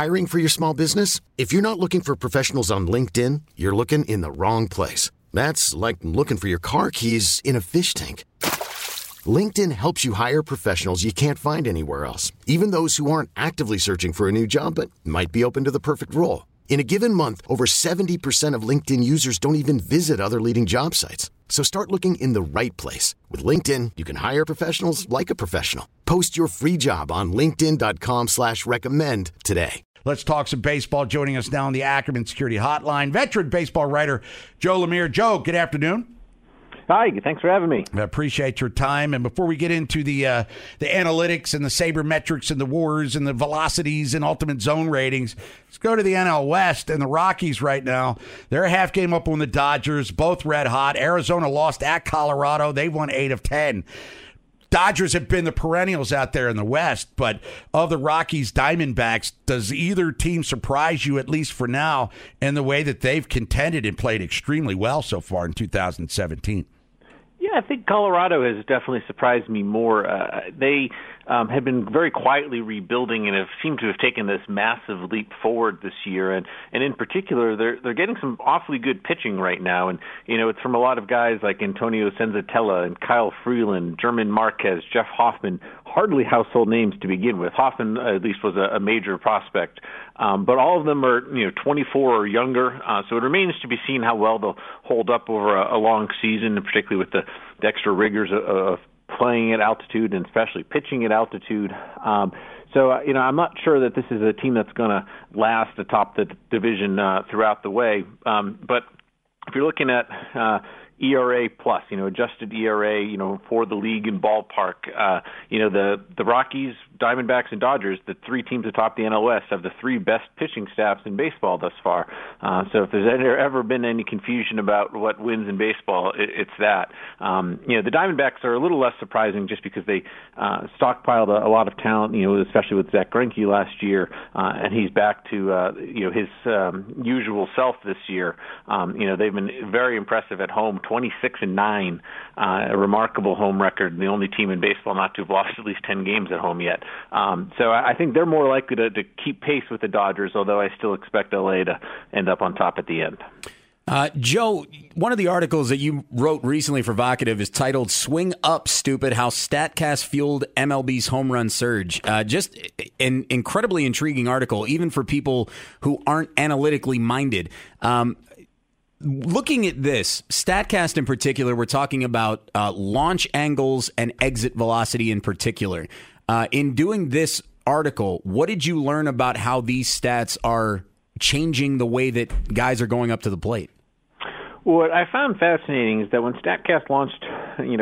Hiring for your small business? If you're not looking for professionals on LinkedIn, you're looking in the wrong place. That's like looking for your car keys in a fish tank. LinkedIn helps you hire professionals you can't find anywhere else, even those who aren't actively searching for a new job but might be open to the perfect role. In a given month, over 70% of LinkedIn users don't even visit other leading job sites. So start looking in the right place. With LinkedIn, you can hire professionals like a professional. Post your free job on linkedin.com/recommend today. Let's talk some baseball. Joining us now on the Ackerman Security Hotline, veteran baseball writer Joe Lemire. Joe, good afternoon. Hi, thanks for having me. I appreciate your time. And before we get into the analytics and the sabermetrics and the wars and the velocities and ultimate zone ratings, let's go to the NL West and the Rockies right now. They're a half game up on the Dodgers, both red hot. Arizona lost at Colorado. They won 8 of 10. Dodgers have been the perennials out there in the West, but of the Rockies, Diamondbacks, does either team surprise you, at least for now, in the way that they've contended and played extremely well so far in 2017? Yeah, I think Colorado has definitely surprised me more. They have been very quietly rebuilding and have seemed to have taken this massive leap forward this year. And in particular, they're getting some awfully good pitching right now. And, you know, it's from a lot of guys like Antonio Senzatella and Kyle Freeland, German Marquez, Jeff Hoffman, hardly household names to begin with. Hoffman, at least, was a major prospect. But all of them are, 24 or younger. So it remains to be seen how well they'll hold up over a long season, and particularly with the extra rigors of playing at altitude and especially pitching at altitude. So I'm not sure that this is a team that's going to last atop the division throughout the way. But if you're looking at ERA plus, adjusted ERA, for the league and ballpark, the Rockies, Diamondbacks, and Dodgers, the three teams atop the NL West, have the three best pitching staffs in baseball thus far. So if there's ever been any confusion about what wins in baseball, it's that. The Diamondbacks are a little less surprising just because they stockpiled a lot of talent, especially with Zach Greinke last year, and he's back to his usual self this year. They've been very impressive at home, 26-9, a remarkable home record, the only team in baseball not to have lost at least 10 games at home yet. So I think they're more likely to keep pace with the Dodgers, although I still expect LA to end up on top at the end. Joe, one of the articles that you wrote recently for Vocative is titled "Swing Up, Stupid: How StatCast Fueled MLB's Home Run Surge." Just an incredibly intriguing article, even for people who aren't analytically minded. Looking at this, StatCast in particular, we're talking about launch angles and exit velocity in particular. In doing this article, what did you learn about how these stats are changing the way that guys are going up to the plate? What I found fascinating is that when StatCast launched, in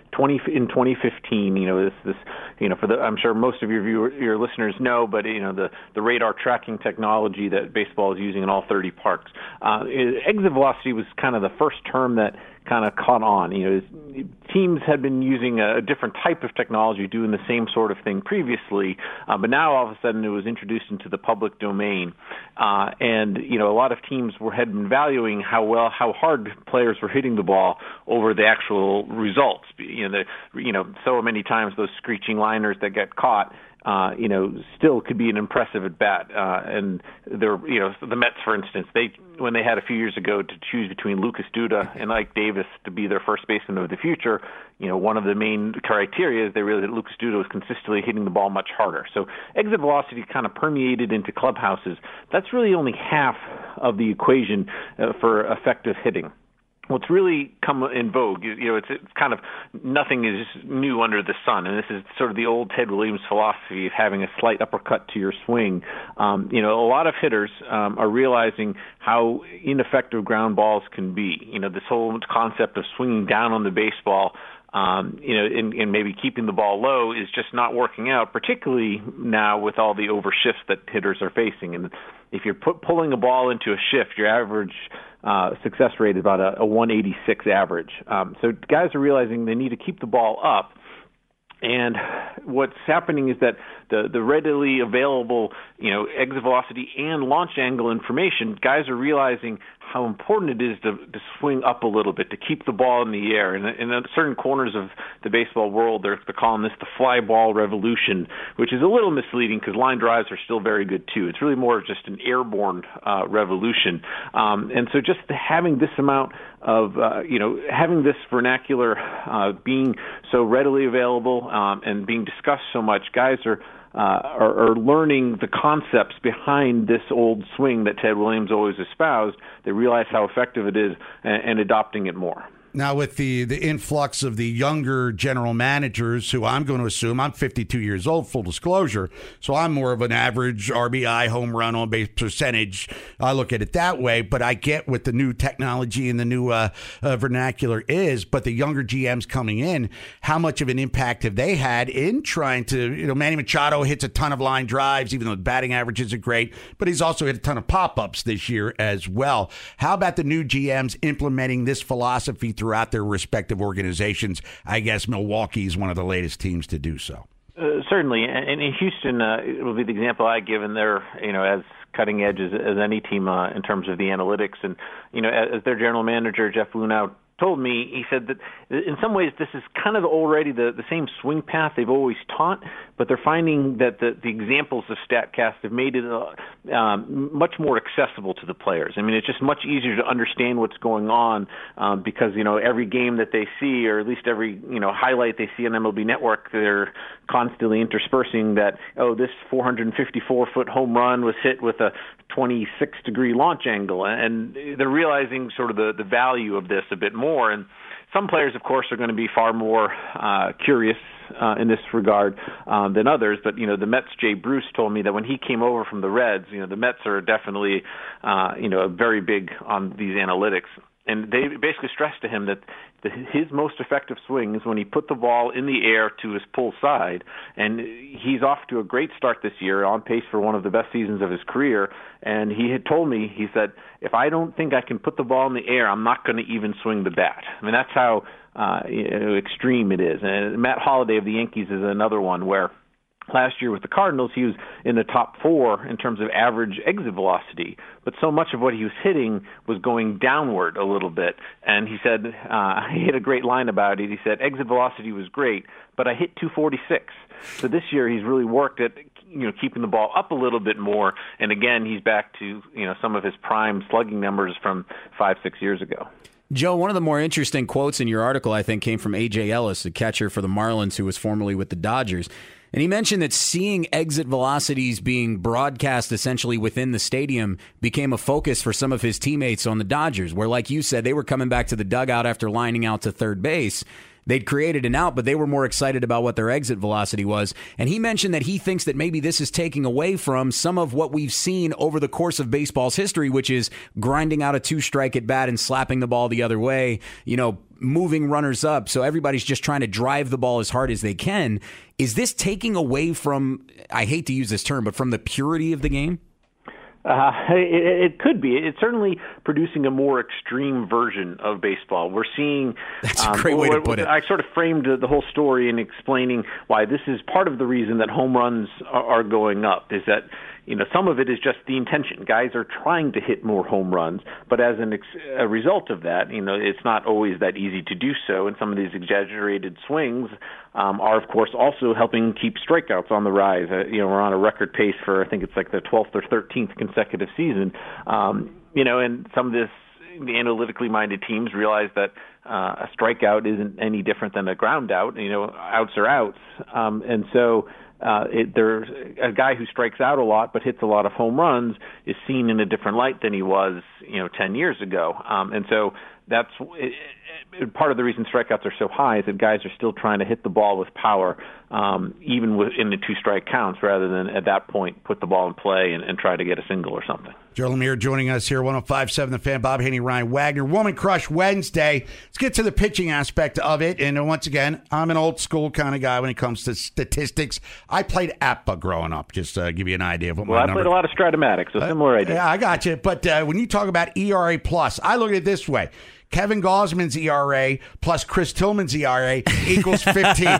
2015, I'm sure most of your listeners know, but the radar tracking technology that baseball is using in all 30 parks, exit velocity was kind of the first term that kind of caught on. Teams had been using a different type of technology, doing the same sort of thing previously, but now all of a sudden it was introduced into the public domain, and a lot of teams had been valuing how hard players were hitting the ball over the actual results. So many times those screeching liners that get caught, still could be an impressive at bat. And they're, the Mets, for instance, when they had a few years ago to choose between Lucas Duda and Ike Davis to be their first baseman of the future, one of the main criteria is they realized that Lucas Duda was consistently hitting the ball much harder. So exit velocity kind of permeated into clubhouses. That's really only half of the equation for effective hitting. What's really come in vogue, it's kind of nothing is new under the sun, and this is sort of the old Ted Williams philosophy of having a slight uppercut to your swing. A lot of hitters are realizing how ineffective ground balls can be. This whole concept of swinging down on the baseball, and maybe keeping the ball low is just not working out, particularly now with all the overshifts that hitters are facing. And if you're pulling a ball into a shift, your average success rate is about a 186 average. So guys are realizing they need to keep the ball up. And what's happening is that the readily available, exit velocity and launch angle information, guys are realizing how important it is to swing up a little bit, to keep the ball in the air. And in certain corners of the baseball world, they're calling this the fly ball revolution, which is a little misleading because line drives are still very good too. It's really more just an airborne revolution. And so just having this amount of, having this vernacular being so readily available and being discussed so much, guys are learning the concepts behind this old swing that Ted Williams always espoused. They realize how effective it is and adopting it more. Now, with the influx of the younger general managers, who I'm going to assume, I'm 52 years old, full disclosure, so I'm more of an average RBI, home run on base percentage. I look at it that way, but I get what the new technology and the new vernacular is. But the younger GMs coming in, how much of an impact have they had in trying to, Manny Machado hits a ton of line drives, even though the batting averages are great, but he's also hit a ton of pop-ups this year as well. How about the new GMs implementing this philosophy throughout their respective organizations? I guess Milwaukee is one of the latest teams to do so. Certainly, and in Houston, it will be the example I give, and they're as cutting edge as any team in terms of the analytics. And as their general manager Jeff Luhnow told me, he said that in some ways this is kind of already the same swing path they've always taught, but they're finding that the examples of StatCast have made it much more accessible to the players. I mean, it's just much easier to understand what's going on because, every game that they see, or at least every, highlight they see on MLB Network, they're constantly interspersing that, this 454-foot home run was hit with a 26-degree launch angle, and they're realizing sort of the value of this a bit more. And some players, of course, are going to be far more curious in this regard than others. But, the Mets' Jay Bruce told me that when he came over from the Reds, the Mets are definitely, very big on these analytics. And they basically stressed to him that his most effective swing is when he put the ball in the air to his pull side. And he's off to a great start this year, on pace for one of the best seasons of his career. And he had told me, he said, if I don't think I can put the ball in the air, I'm not going to even swing the bat. I mean, that's how extreme it is. And Matt Holliday of the Yankees is another one where last year with the Cardinals, he was in the top 4 in terms of average exit velocity, but so much of what he was hitting was going downward a little bit. And he said, he had a great line about it. He said, exit velocity was great, but I hit 246. So this year he's really worked at keeping the ball up a little bit more. And again, he's back to some of his prime slugging numbers from 5-6 years ago. Joe, one of the more interesting quotes in your article, I think, came from A.J. Ellis, the catcher for the Marlins, who was formerly with the Dodgers. And he mentioned that seeing exit velocities being broadcast essentially within the stadium became a focus for some of his teammates on the Dodgers, where, like you said, they were coming back to the dugout after lining out to third base. They'd created an out, but they were more excited about what their exit velocity was. And he mentioned that he thinks that maybe this is taking away from some of what we've seen over the course of baseball's history, which is grinding out a 2-strike at bat and slapping the ball the other way, moving runners up. So everybody's just trying to drive the ball as hard as they can. Is this taking away from, I hate to use this term, but from the purity of the game? It could be. It's certainly producing a more extreme version of baseball. We're seeing... That's a great way to put it. I sort of framed the whole story in explaining why this is part of the reason that home runs are going up, is that some of it is just the intention. Guys are trying to hit more home runs, but as a result of that, it's not always that easy to do so. And some of these exaggerated swings are, of course, also helping keep strikeouts on the rise. We're on a record pace for, I think it's like the 12th or 13th consecutive season. And some of this, the analytically minded teams realize that a strikeout isn't any different than a ground out. Outs are outs. And so there's a guy who strikes out a lot but hits a lot of home runs is seen in a different light than he was, 10 years ago. And so that's part of the reason strikeouts are so high is that guys are still trying to hit the ball with power, even in the 2-strike counts, rather than at that point put the ball in play and try to get a single or something. Joe Lemire joining us here, 105.7 The Fan. Bob Haney, Ryan Wagner. Woman Crush Wednesday. Let's get to the pitching aspect of it. And once again, I'm an old school kind of guy when it comes to statistics. I played APBA growing up, just to give you an idea of what my number. I played a lot of Stratomatic, so similar idea. Yeah, I got you. But when you talk about ERA plus, I look at it this way. Kevin Gausman's ERA plus Chris Tillman's ERA equals 15.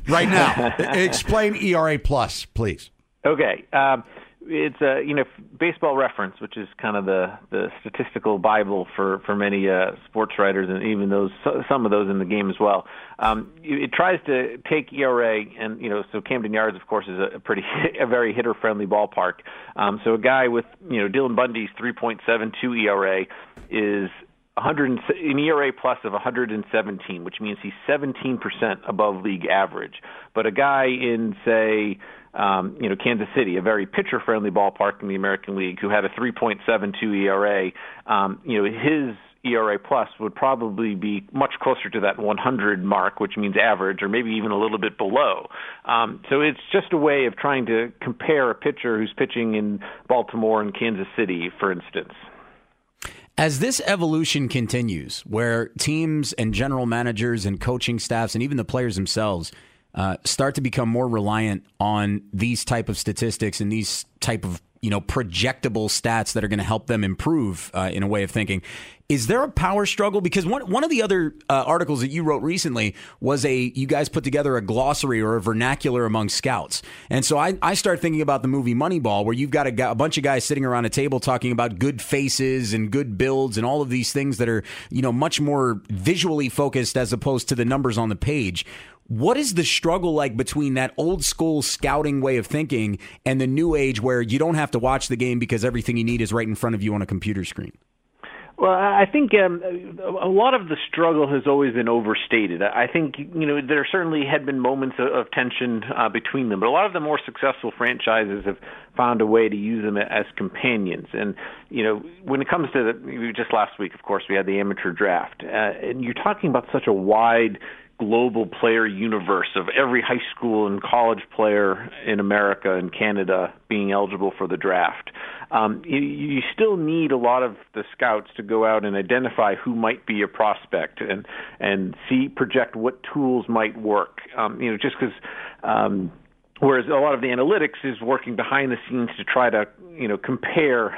right now. Explain ERA plus, please. Okay. It's Baseball Reference, which is kind of the statistical Bible for many sports writers, and even some of those in the game as well. It tries to take ERA, and so Camden Yards, of course, is a very hitter friendly ballpark. So a guy with Dylan Bundy's 3.72 ERA is an ERA plus of 117, which means he's 17% above league average. But a guy in, say, Kansas City, a very pitcher-friendly ballpark in the American League, who had a 3.72 ERA, his ERA plus would probably be much closer to that 100 mark, which means average, or maybe even a little bit below. So it's just a way of trying to compare a pitcher who's pitching in Baltimore and Kansas City, for instance. As this evolution continues, where teams and general managers and coaching staffs and even the players themselves start to become more reliant on these type of statistics and these type of projectable stats that are going to help them improve in a way of thinking, is there a power struggle? Because one of the other articles that you wrote recently was you guys put together a glossary or a vernacular among scouts. And so I start thinking about the movie Moneyball, where you've got a bunch of guys sitting around a table talking about good faces and good builds and all of these things that are, much more visually focused as opposed to the numbers on the page. What is the struggle like between that old school scouting way of thinking and the new age where you don't have to watch the game because everything you need is right in front of you on a computer screen? Well, I think a lot of the struggle has always been overstated. I think, there certainly had been moments of tension between them, but a lot of the more successful franchises have found a way to use them as companions. And, when it comes to just last week, of course, we had the amateur draft, and you're talking about such a wide global player universe of every high school and college player in America and Canada being eligible for the draft. You still need a lot of the scouts to go out and identify who might be a prospect and project what tools might work. Just because whereas a lot of the analytics is working behind the scenes to try to compare.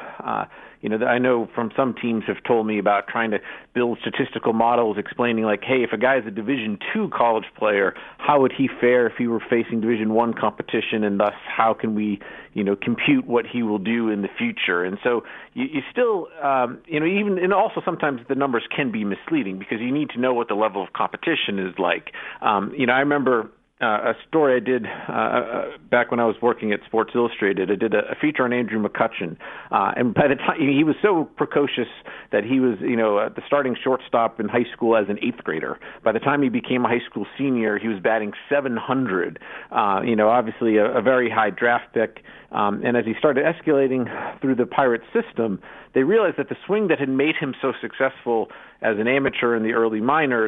I know from some teams have told me about trying to build statistical models explaining, like, hey, if a guy is a Division II college player, how would he fare if he were facing Division I competition, and thus how can we, compute what he will do in the future? And so you still, even, and also sometimes the numbers can be misleading because you need to know what the level of competition is like. I remember a story I did back when I was working at Sports Illustrated. I did a feature on Andrew McCutchen, and by the time he was so precocious that he was, the starting shortstop in high school as an 8th grader. By the time he became a high school senior, he was batting 700. Obviously a very high draft pick. And as he started escalating through the Pirates system, they realized that the swing that had made him so successful as an amateur in the early minors,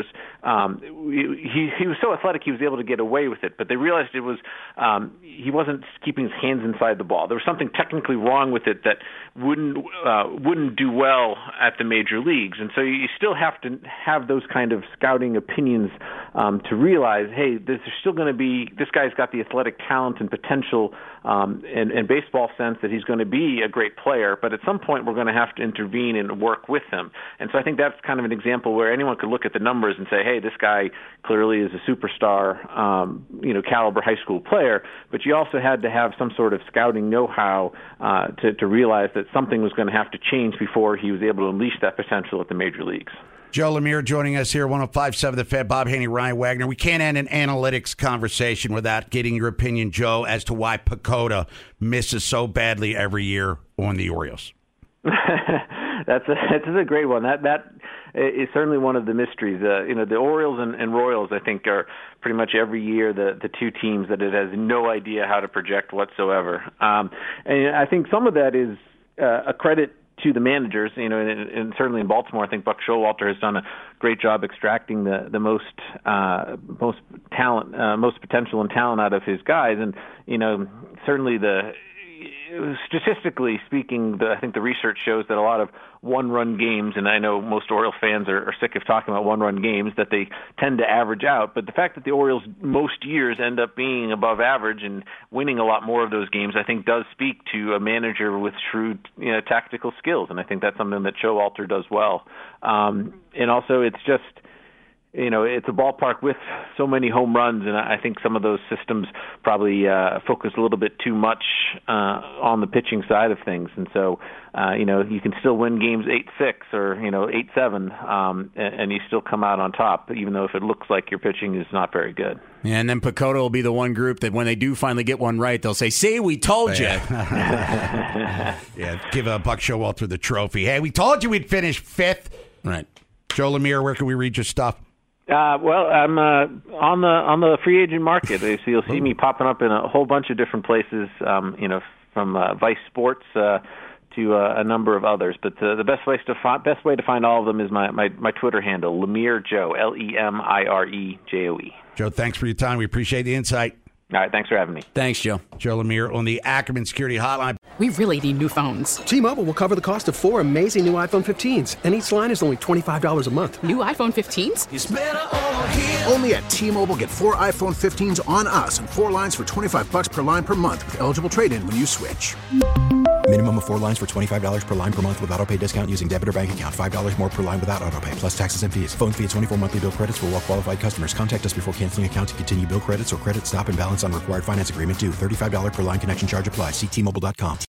he was so athletic he was able to get away with it. But they realized it was he wasn't keeping his hands inside the ball. There was something technically wrong with it that wouldn't do well at the major leagues. And so you still have to have those kind of scouting opinions to realize, hey, there's still going to be, this guy's got the athletic talent and potential and baseball sense that he's going to be a great player, but at some point we're going to have to intervene and work with him. And so I think that's kind of an example where anyone could look at the numbers and say, hey, this guy clearly is a superstar, caliber high school player, but you also had to have some sort of scouting know-how to realize that something was going to have to change before he was able to unleash that potential at the major leagues. Joe Lemire joining us here, 105.7 The Fan, Bob Haney, Ryan Wagner. We can't end an analytics conversation without getting your opinion, Joe, as to why Pagoda misses so badly every year on the Orioles. That's a great one. That is certainly one of the mysteries. The Orioles and Royals, I think, are pretty much every year the two teams that it has no idea how to project whatsoever. And I think some of that is a credit to the managers, and certainly in Baltimore, I think Buck Showalter has done a great job extracting the most talent, most potential and talent out of his guys, and certainly statistically speaking, I think the research shows that a lot of one-run games, and I know most Oriole fans are sick of talking about one-run games, that they tend to average out. But the fact that the Orioles most years end up being above average and winning a lot more of those games, I think does speak to a manager with shrewd tactical skills, and I think that's something that Showalter does well. And also, it's just it's a ballpark with so many home runs, and I think some of those systems probably focus a little bit too much on the pitching side of things. And so, you can still win games 8-6 or 8-7, and you still come out on top, even though if it looks like your pitching is not very good. Yeah, and then PECOTA will be the one group that when they do finally get one right, they'll say, "See, we told you." Yeah, give Buck Showalter the trophy. Hey, we told you we'd finish 5th. Right. Joe Lemire, where can we read your stuff? Well, I'm on the free agent market. So you'll see me popping up in a whole bunch of different places, from Vice Sports to a number of others. But the best way to find all of them is my Twitter handle, Lemire Joe, LEMIREJOE. Joe, thanks for your time. We appreciate the insight. All right, thanks for having me. Thanks, Joe. Joe Lemire on the Ackerman Security Hotline. We really need new phones. T-Mobile will cover the cost of 4 amazing new iPhone 15s, and each line is only $25 a month. New iPhone 15s? It's better over here. Only at T-Mobile, get 4 iPhone 15s on us and 4 lines for $25 per line per month with eligible trade-in when you switch. Minimum of 4 lines for $25 per line per month with autopay discount using debit or bank account. $5 more per line without autopay, plus taxes and fees. Phone fee at 24 monthly bill credits for well-qualified customers. Contact us before canceling account to continue bill credits or credit stop and balance on required finance agreement due. $35 per line connection charge applies. See T-Mobile.com.